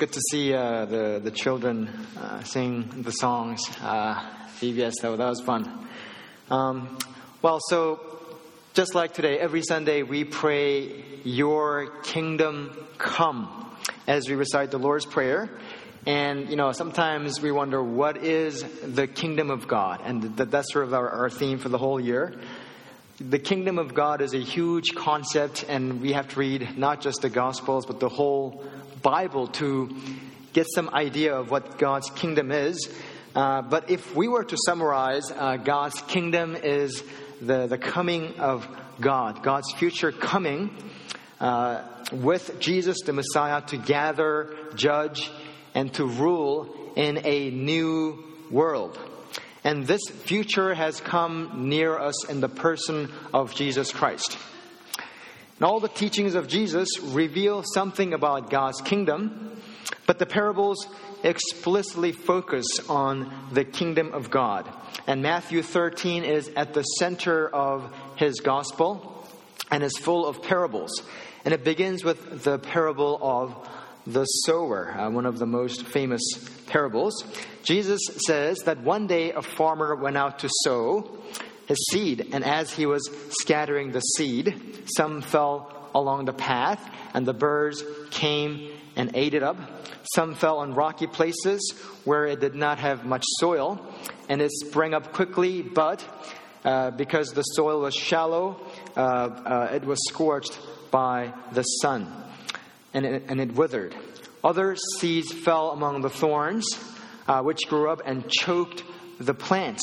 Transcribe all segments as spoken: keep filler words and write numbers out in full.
good to see uh, the the children uh, sing the songs. Uh, V B S, though, that was fun. Um, well, so just like today, every Sunday we pray, "Your kingdom come," as we recite the Lord's Prayer. And, you know, sometimes we wonder, what is the kingdom of God? And th- that's sort of our, our theme for the whole year. The kingdom of God is a huge concept, and we have to read not just the Gospels, but the whole Bible to get some idea of what God's kingdom is. Uh, but if we were to summarize, uh, God's kingdom is the, the coming of God, God's future coming uh, with Jesus the Messiah to gather, judge, and to rule in a new world. And this future has come near us in the person of Jesus Christ. And all the teachings of Jesus reveal something about God's kingdom, but the parables explicitly focus on the kingdom of God. And Matthew thirteen is at the center of his gospel and is full of parables. And it begins with the parable of the sower, uh, one of the most famous parables. Jesus says that one day a farmer went out to sow his seed, and as he was scattering the seed, some fell along the path, and the birds came and ate it up. Some fell on rocky places where it did not have much soil, and it sprang up quickly, but uh, because the soil was shallow, uh, uh, it was scorched by the sun. And it, and it withered. Other seeds fell among the thorns, uh, which grew up and choked the plants.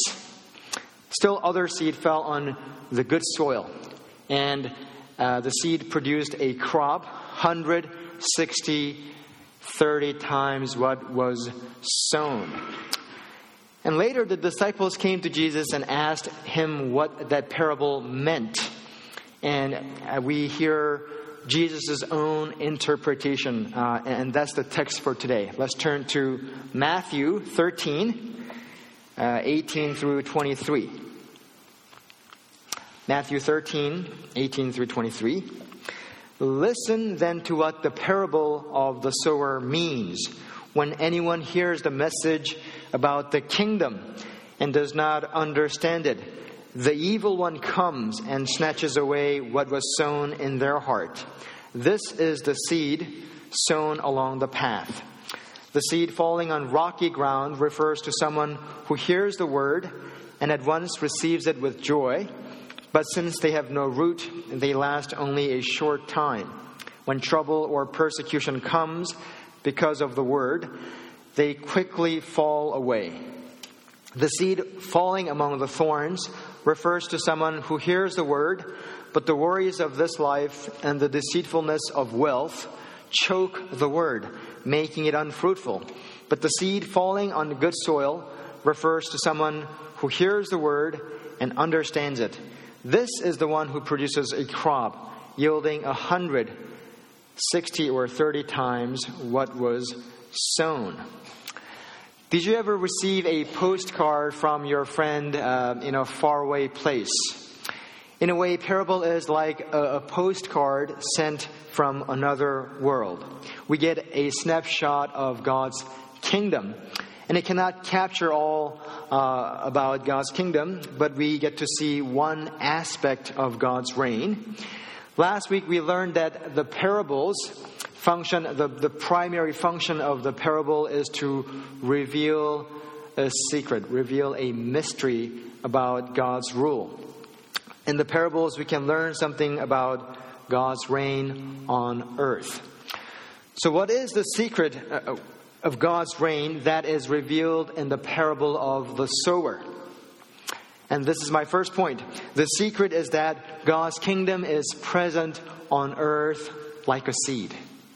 Still other seed fell on the good soil. And uh, the seed produced a crop, one hundred sixty, thirty times what was sown. And later the disciples came to Jesus and asked him what that parable meant. And uh, we hear Jesus' own interpretation, uh, and that's the text for today. Let's turn to Matthew thirteen, uh, eighteen through twenty-three. Matthew thirteen, eighteen through twenty-three. Listen then to what the parable of the sower means. When anyone hears the message about the kingdom and does not understand it, the evil one comes and snatches away what was sown in their heart. This is the seed sown along the path. The seed falling on rocky ground refers to someone who hears the word and at once receives it with joy. But since they have no root, they last only a short time. When trouble or persecution comes because of the word, they quickly fall away. The seed falling among the thorns refers to someone who hears the word, but the worries of this life and the deceitfulness of wealth choke the word, making it unfruitful. But the seed falling on good soil refers to someone who hears the word and understands it. This is the one who produces a crop yielding a hundred, sixty, or thirty times what was sown. Did you ever receive a postcard from your friend uh, in a faraway place? In a way, parable is like a, a postcard sent from another world. We get a snapshot of God's kingdom. And it cannot capture all uh, about God's kingdom, but we get to see one aspect of God's reign. Last week we learned that the parables function, the, the primary function of the parable is to reveal a secret, reveal a mystery about God's rule. In the parables, we can learn something about God's reign on earth. So what is the secret of God's reign that is revealed in the parable of the sower? And this is my first point. The secret is that God's kingdom is present on earth like a seed.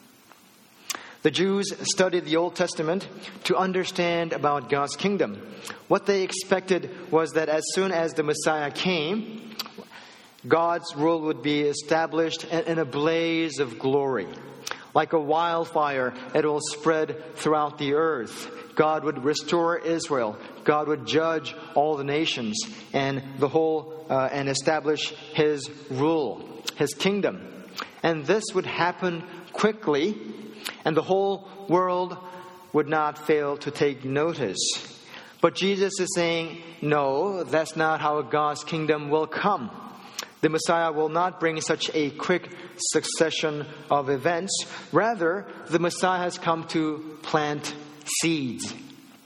The Jews studied the Old Testament to understand about God's kingdom. What they expected was that as soon as the Messiah came, God's rule would be established in a blaze of glory. Like a wildfire, it will spread throughout the earth. God would restore Israel. God would judge all the nations and the whole uh, and establish His rule, His kingdom. And this would happen quickly and the whole world would not fail to take notice. But Jesus is saying, no, that's not how God's kingdom will come. The Messiah will not bring such a quick succession of events. Rather, the Messiah has come to plant seeds.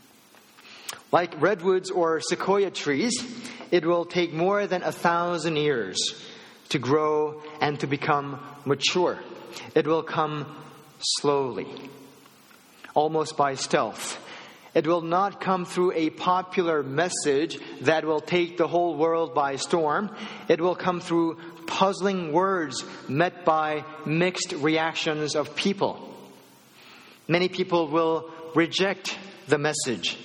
Like redwoods or sequoia trees, it will take more than a thousand years to grow and to become mature. It will come slowly, almost by stealth. It will not come through a popular message that will take the whole world by storm. It will come through puzzling words met by mixed reactions of people. Many people will reject the message.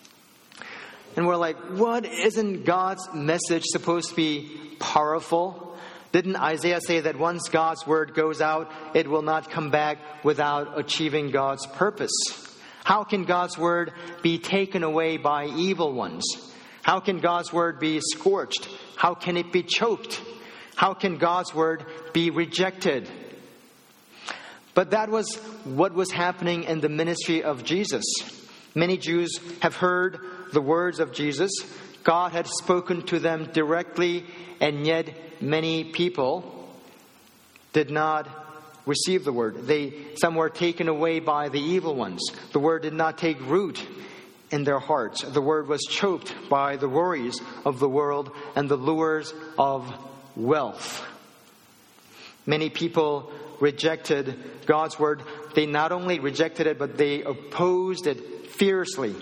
And we're like, what? Isn't God's message supposed to be powerful? Didn't Isaiah say that once God's word goes out, it will not come back without achieving God's purpose? How can God's word be taken away by evil ones? How can God's word be scorched? How can it be choked? How can God's word be rejected? But that was what was happening in the ministry of Jesus. Many Jews have heard the words of Jesus. God had spoken to them directly, and yet many people did not receive the word. They, some were taken away by the evil ones. The word did not take root in their hearts. The word was choked by the worries of the world and the lures of wealth. Many people rejected God's word. They not only rejected it, but they opposed it fiercely.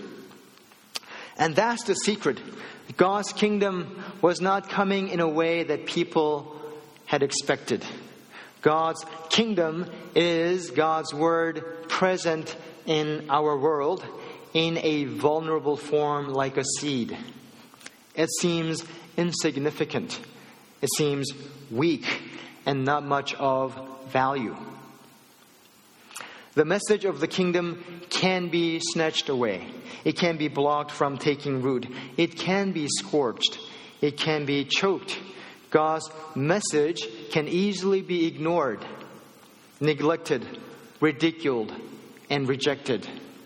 And that's the secret. God's kingdom was not coming in a way that people had expected. God's kingdom is God's word present in our world in a vulnerable form like a seed. It seems insignificant. It seems weak and not much of value. The message of the kingdom can be snatched away. It can be blocked from taking root. It can be scorched. It can be choked. God's message can easily be ignored, neglected, ridiculed, and rejected.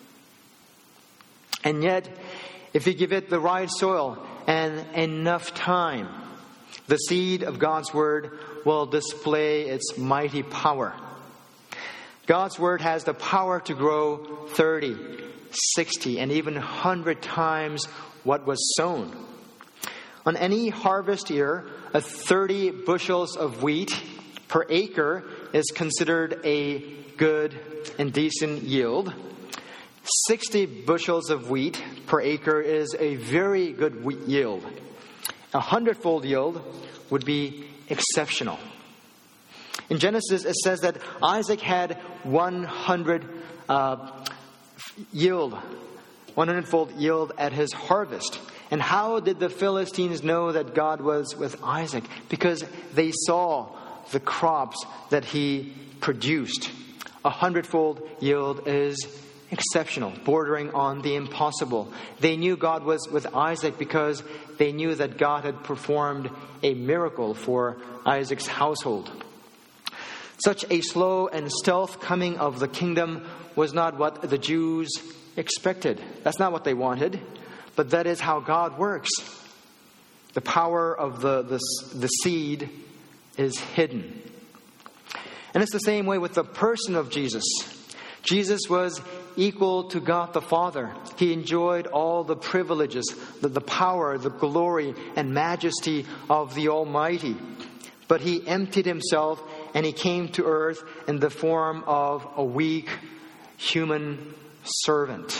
And yet, if you give it the right soil and enough time, the seed of God's word will display its mighty power. God's word has the power to grow thirty, sixty, and even one hundred times what was sown. On any harvest year, a thirty bushels of wheat per acre is considered a good and decent yield. sixty bushels of wheat per acre is a very good yield. A hundredfold yield would be exceptional. In Genesis, it says that Isaac had one hundred uh, yield, one hundredfold yield at his harvest. And how did the Philistines know that God was with Isaac? Because they saw the crops that he produced. A hundredfold yield is exceptional, bordering on the impossible. They knew God was with Isaac because they knew that God had performed a miracle for Isaac's household. Such a slow and stealth coming of the kingdom was not what the Jews expected. That's not what they wanted, but that is how God works. The power of the, the, the seed is hidden. And it's the same way with the person of Jesus. Jesus was equal to God the Father. He enjoyed all the privileges, the, the power, the glory, and majesty of the Almighty. But he emptied himself and he came to earth in the form of a weak human servant.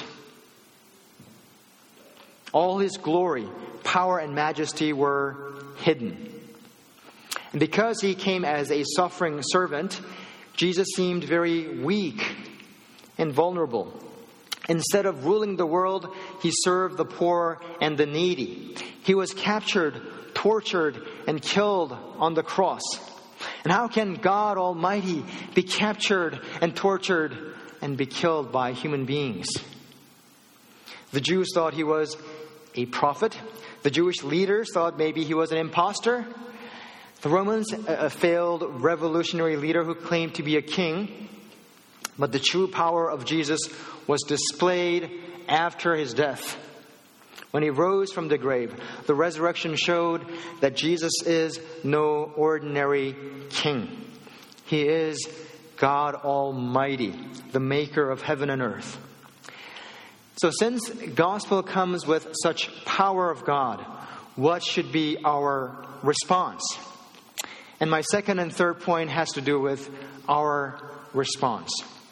All his glory, power, and majesty were hidden. And because he came as a suffering servant, Jesus seemed very weak and vulnerable. Instead of ruling the world, he served the poor and the needy. He was captured, tortured, and killed on the cross. And how can God Almighty be captured and tortured and be killed by human beings? The Jews thought he was a prophet. The Jewish leaders thought maybe he was an imposter. The Romans, a failed revolutionary leader who claimed to be a king. But the true power of Jesus was displayed after his death. When he rose from the grave, the resurrection showed that Jesus is no ordinary king. He is God Almighty, the maker of heaven and earth. So since gospel comes with such power of God, what should be our response? And my second and third point has to do with our response.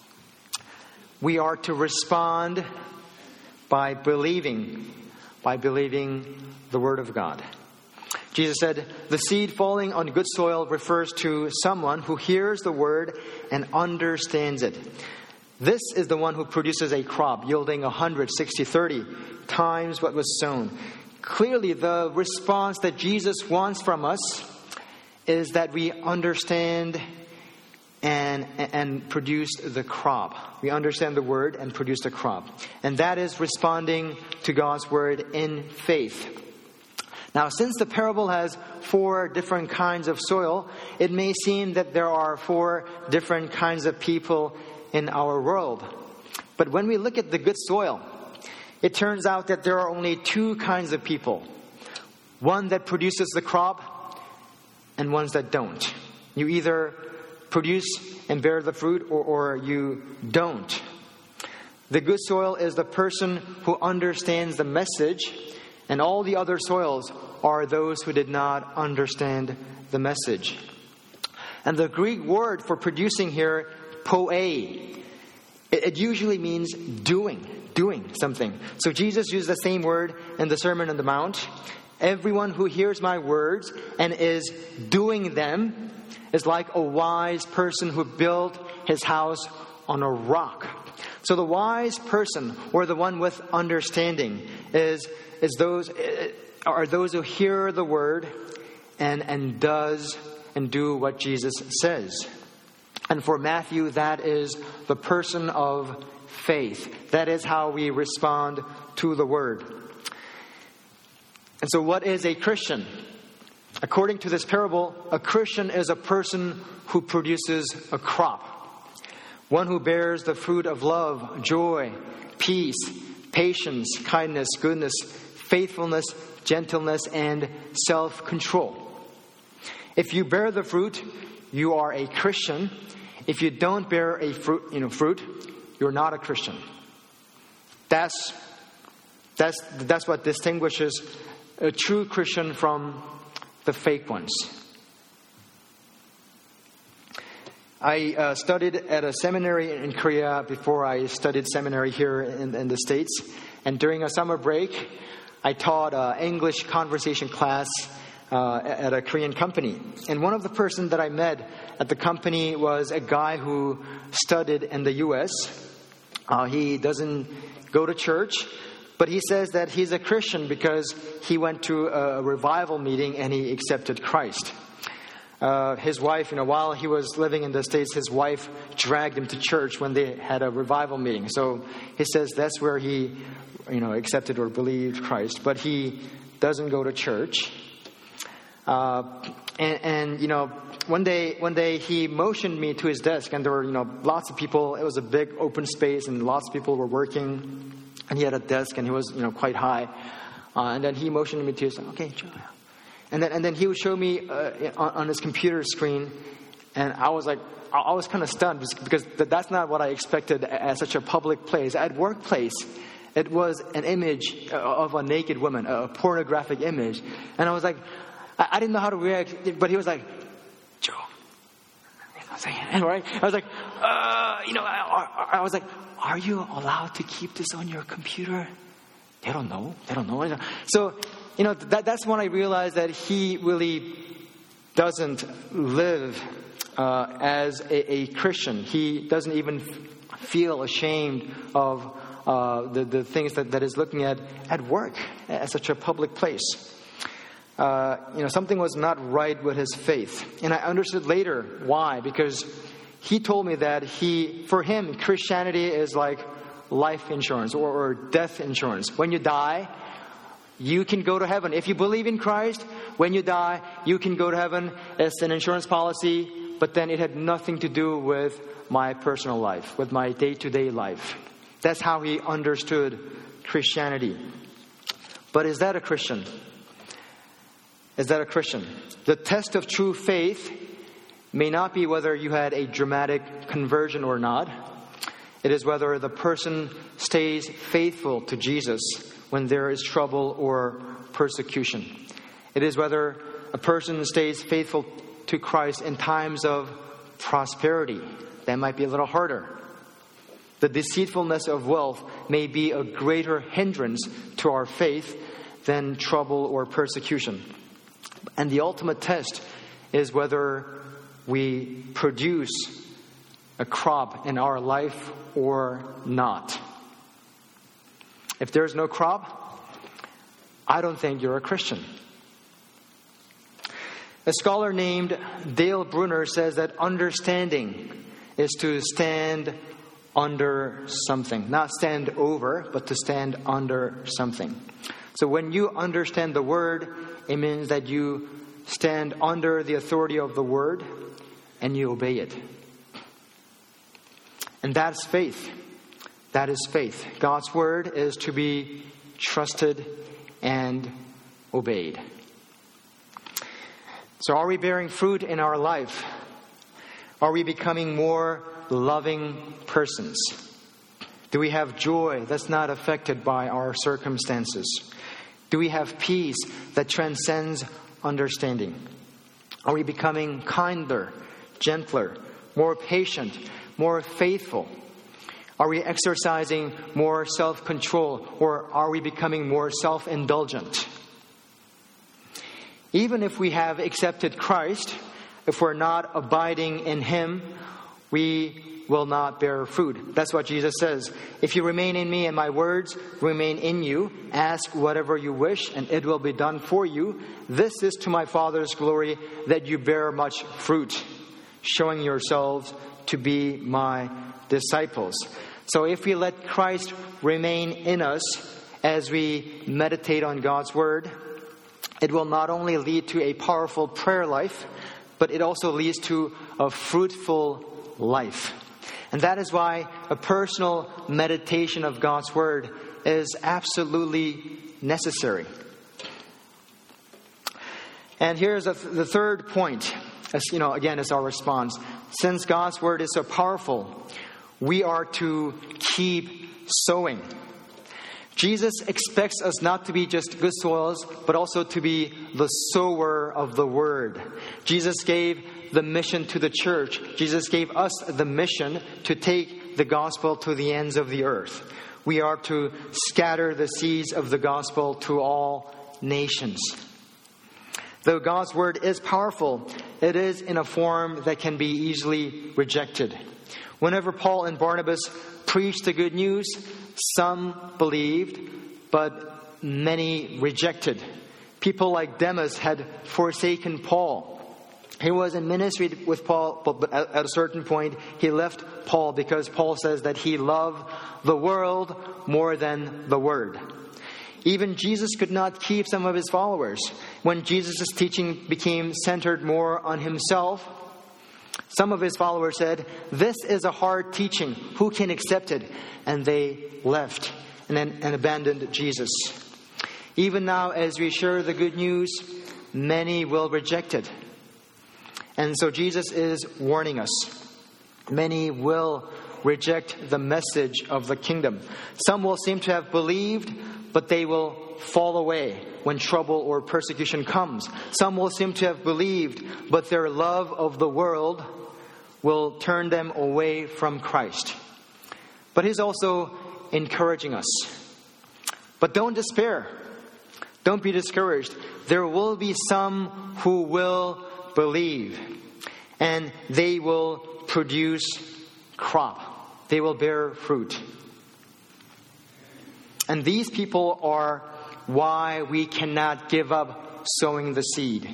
We are to respond by believing, by believing the Word of God. Jesus said, the seed falling on good soil refers to someone who hears the Word and understands it. This is the one who produces a crop yielding one hundred, sixty, thirty times what was sown. Clearly, the response that Jesus wants from us is that we understand and, and produce the crop. We understand the Word and produce the crop. And that is responding to God's Word in faith. Now, since the parable has four different kinds of soil, it may seem that there are four different kinds of people in our world. But when we look at the good soil, it turns out that there are only two kinds of people. One that produces the crop and ones that don't. You either produce and bear the fruit or, or you don't. The good soil is the person who understands the message, and all the other soils are those who did not understand the message. And the Greek word for producing here, poe, it, it usually means doing, doing something. So Jesus used the same word in the Sermon on the Mount. Everyone who hears my words and is doing them is like a wise person who built his house on a rock. So the wise person, or the one with understanding, is is those are those who hear the word and and does and do what Jesus says. And for Matthew, that is the person of faith. That is how we respond to the word. And so what is a Christian? According to this parable, a Christian is a person who produces a crop. One who bears the fruit of love, joy, peace, patience, kindness, goodness, faithfulness, gentleness, and self-control. If you bear the fruit, you are a Christian. If you don't bear a fruit, you know, fruit, you're not a Christian. That's that's that's what distinguishes a true Christian from the fake ones. I uh, studied at a seminary in Korea before I studied seminary here in, in the States. And during a summer break, I taught an English conversation class uh, at a Korean company. And one of the persons that I met at the company was a guy who studied in the U S. Uh, he doesn't go to church, but he says that he's a Christian because he went to a revival meeting and he accepted Christ. Uh, his wife, you know, while he was living in the States, his wife dragged him to church when they had a revival meeting. So he says that's where he, you know, accepted or believed Christ. But he doesn't go to church. Uh, and, and, you know, one day, one day he motioned me to his desk, and there were, you know, lots of people. It was a big open space, and lots of people were working. And he had a desk, and he was, you know, quite high. Uh, and then he motioned me to his, okay, sure. And then, and then he would show me uh, on, on his computer screen, and I was like, I was kind of stunned because that's not what I expected at such a public place. At workplace, it was an image of a naked woman, a pornographic image. And I was like, I, I didn't know how to react, but he was like, Joe. And right? I was like, uh, you know, I, I was like, are you allowed to keep this on your computer? They don't know. They don't know. So, you know, that, that's when I realized that he really doesn't live uh, as a, a Christian. He doesn't even feel ashamed of uh, the, the things that, that is looking at at work at such a public place. Uh, you know, something was not right with his faith. And I understood later why, because he told me that he, for him, Christianity is like life insurance or, or death insurance. When you die, you can go to heaven. If you believe in Christ, when you die, you can go to heaven. It's an insurance policy, but then it had nothing to do with my personal life, with my day-to-day life. That's how he understood Christianity. But is that a Christian? Is that a Christian? The test of true faith may not be whether you had a dramatic conversion or not. It is whether the person stays faithful to Jesus when there is trouble or persecution. It is whether a person stays faithful to Christ in times of prosperity. That might be a little harder. The deceitfulness of wealth may be a greater hindrance to our faith than trouble or persecution. And the ultimate test is whether we produce a crop in our life or not. If there's no crop, I don't think you're a Christian. A scholar named Dale Bruner says that understanding is to stand under something. Not stand over, but to stand under something. So when you understand the word, it means that you stand under the authority of the word and you obey it. And that's faith. That is faith. God's word is to be trusted and obeyed. So are we bearing fruit in our life? Are we becoming more loving persons? Do we have joy that's not affected by our circumstances? Do we have peace that transcends understanding? Are we becoming kinder, gentler, more patient, more faithful? Are we exercising more self-control, or are we becoming more self-indulgent? Even if we have accepted Christ, if we're not abiding in Him, we will not bear fruit. That's what Jesus says. If you remain in me and my words remain in you, ask whatever you wish and it will be done for you. This is to my Father's glory that you bear much fruit, showing yourselves to be my disciples. So if we let Christ remain in us as we meditate on God's word, it will not only lead to a powerful prayer life, but it also leads to a fruitful life. And that is why a personal meditation of God's word is absolutely necessary. And here's a, the third point. As, you know, again, is our response. Since God's word is so powerful, we are to keep sowing. Jesus expects us not to be just good soils, but also to be the sower of the word. Jesus gave the mission to the church. Jesus gave us the mission to take the gospel to the ends of the earth. We are to scatter the seeds of the gospel to all nations. Though God's word is powerful, it is in a form that can be easily rejected. Whenever Paul and Barnabas preached the good news, some believed, but many rejected. People like Demas had forsaken Paul. He was in ministry with Paul, but at a certain point, he left Paul because Paul says that he loved the world more than the word. Even Jesus could not keep some of his followers. When Jesus' teaching became centered more on himself, some of his followers said, "This is a hard teaching. Who can accept it?" And they left and, then, and abandoned Jesus. Even now, as we share the good news, many will reject it. And so Jesus is warning us. Many will reject the message of the kingdom. Some will seem to have believed, but they will fall away when trouble or persecution comes. Some will seem to have believed, but their love of the world will turn them away from Christ. But He's also encouraging us. But don't despair. Don't be discouraged. There will be some who will believe, and they will produce crop. They will bear fruit. And these people are why we cannot give up sowing the seed.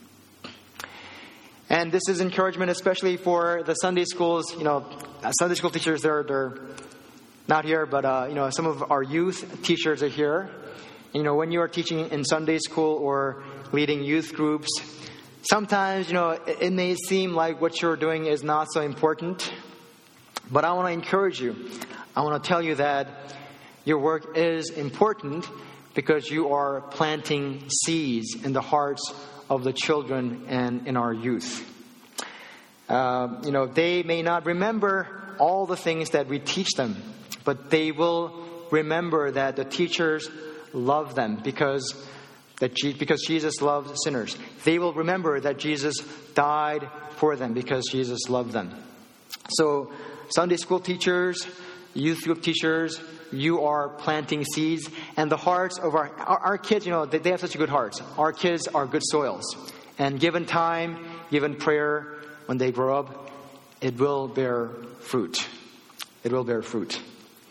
And this is encouragement especially for the Sunday schools. You know, Sunday school teachers, they're, they're not here, but, uh, you know, some of our youth teachers are here. You know, when you are teaching in Sunday school or leading youth groups, Sometimes, you know, it, it may seem like what you're doing is not so important, but I want to encourage you. I want to tell you that your work is important because you are planting seeds in the hearts of the children and in our youth. Uh, you know, they may not remember all the things that we teach them, but they will remember that the teachers love them because that Je- because Jesus loved sinners. They will remember that Jesus died for them because Jesus loved them. So, Sunday school teachers, youth group teachers, you are planting seeds, and the hearts of our our, our kids, you know, they, they have such good hearts. Our kids are good soils, and given time, given prayer, when they grow up, it will bear fruit. It will bear fruit.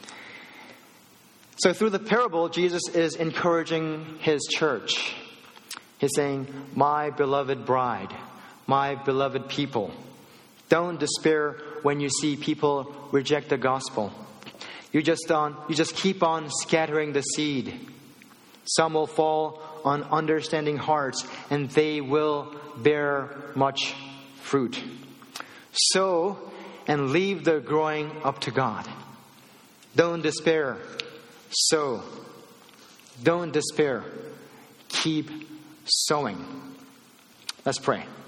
So through the parable, Jesus is encouraging his church. He's saying, my beloved bride, my beloved people, don't despair when you see people reject the gospel. You just on, you just keep on scattering the seed. Some will fall on understanding hearts, and they will bear much fruit. Sow and leave the growing up to God. Don't despair. Sow. Don't despair. Keep sowing. Let's pray.